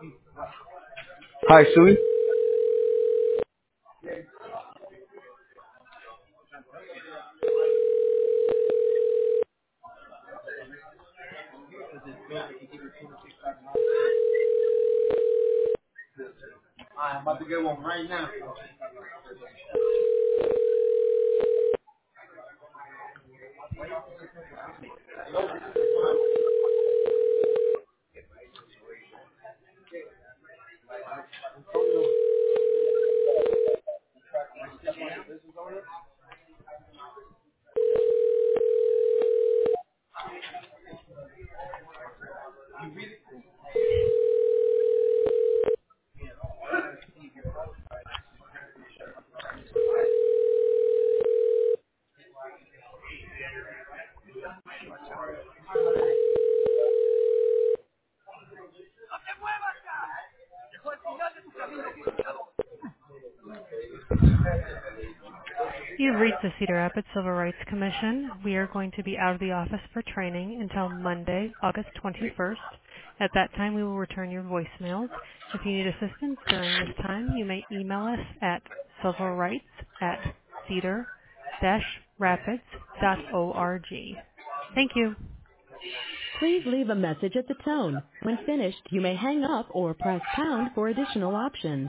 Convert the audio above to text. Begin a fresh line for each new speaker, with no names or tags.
Hi, Sui. I'm about to get one right now.
You've reached the Cedar Rapids Civil Rights Commission. We are going to be out of the office for training until Monday, August 21st. At that time, we will return your voicemails. If you need assistance during this time, you may email us at civilrights@cedar-rapids.org. Thank you.
Please leave a message at the tone. When finished, you may hang up or press pound for additional options.